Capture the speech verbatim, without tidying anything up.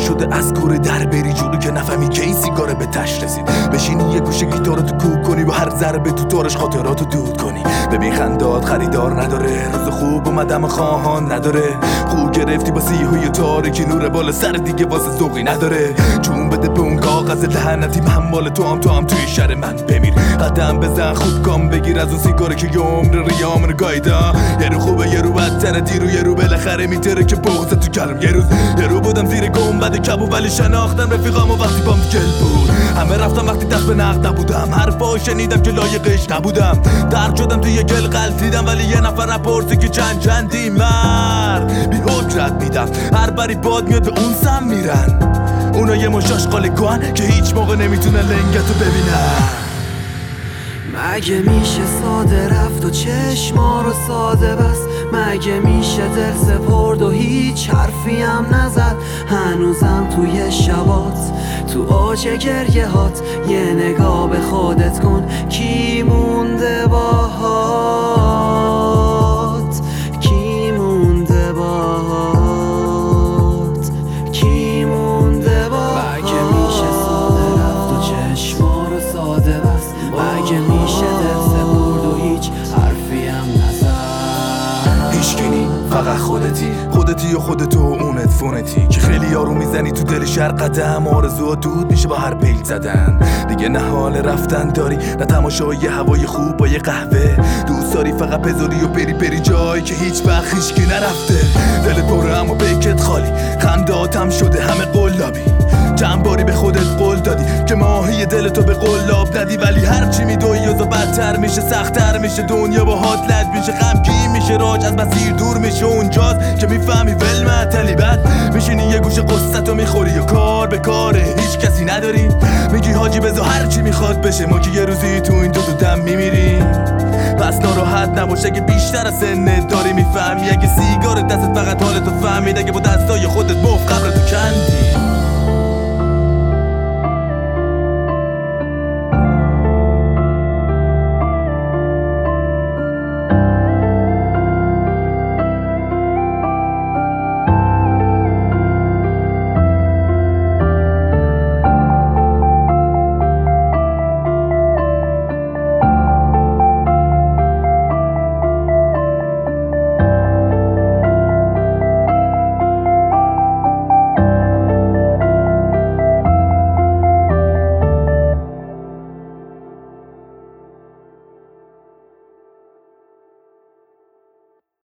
شده از کوره در بری جلو که نفهمی کی سیگاره به تش رسید. بشینی یه گوشه گیتارتو کوک کنی و هر ضربه تو تارش خاطراتو دود کنی. ببین خندات خریدار نداره، روز خوب اومدم خواهان نداره. خوب گرفتی با سیاهی تاریکی، نور بالا سر دیگه واسه ذوقی نداره. جون بده به اون کاغذ لعنتی، من مال تو هم تو هم توی شهر من بمیر. قدم بزن خوب کام بگیر از اون سیگاره که یه عمر ریامن گایدا. یه رو خوبه یه رو بدتره، دیرو یه رو بالاخره میتره که بغض تو کلم. یه روز یه رو بودم زیر گنبد کبوب ولی شناختم رفیقامو وقتی بام گل بود. همه رفتم وقتی دست به نقد نبودم، حرفا شنیدم که لایقش نبودم. درد شدم توی گل غلطیدم ولی یه نفر نپرسی که چند چندی مرد بی حجرت میدم. هر بری باد میاد به اون سم میرن، اونا یه مشاش قاله کن که هیچ موقع نمیتونه لنگتو ببینن. مگه میشه ساده رفت و چشما رو ساده بست؟ مگه میشه دل سپرد و هیچ حرفی هم نزد؟ هنوزم توی شبات تو اوج گریه هات یه نگاه به خودت کن، کی مونده باهات؟ کی مونده باهات؟ کی مونده باهات؟ مگه میشه ساده رفت و چشما رو ساده بست؟ مگه میشه دل سپرد و هیچ حرفی هم نزد؟ هیچکی فقط خودتی، خودتی و خودتو و اونت فونتی که خیلی یارو میزنی تو دل شهر قدم. آرزوها دود میشه با هر پیل زدن. دیگه نه حال رفتن داری نه تماشای هوای خوب با یه قهوه. دوست داری فقط بذاری و بری بری جایی که هیچ وقت هیچکی نرفته. دلت پره اما بیکت خالی، خنداتم شده همه قلابی. چند باری به خودت قول دادی که ماهی دلتو به قلاب ندی، ولی هرچی میدوی و بدتر میشه، سختتر میشه، دنیا با هات لج میشه، غمگین میشه، راج از مسیر دور میشه. اونجاست که میفهمی ول معطلی، بعد میشینی یه گوشه قصتو میخوری و کار به کاره هیچ کسی نداری. میگی حاجی بذار هرچی میخواد بشه، ما که یه روزی تو این دو تا دم میمیریم. پس ناراحت نباش اگه بیشتر از سنت داری میفهمی، اگه سیگار دستت فقط حالتو فهمید، اگه با دستای خودت مفت قبرتو کندی.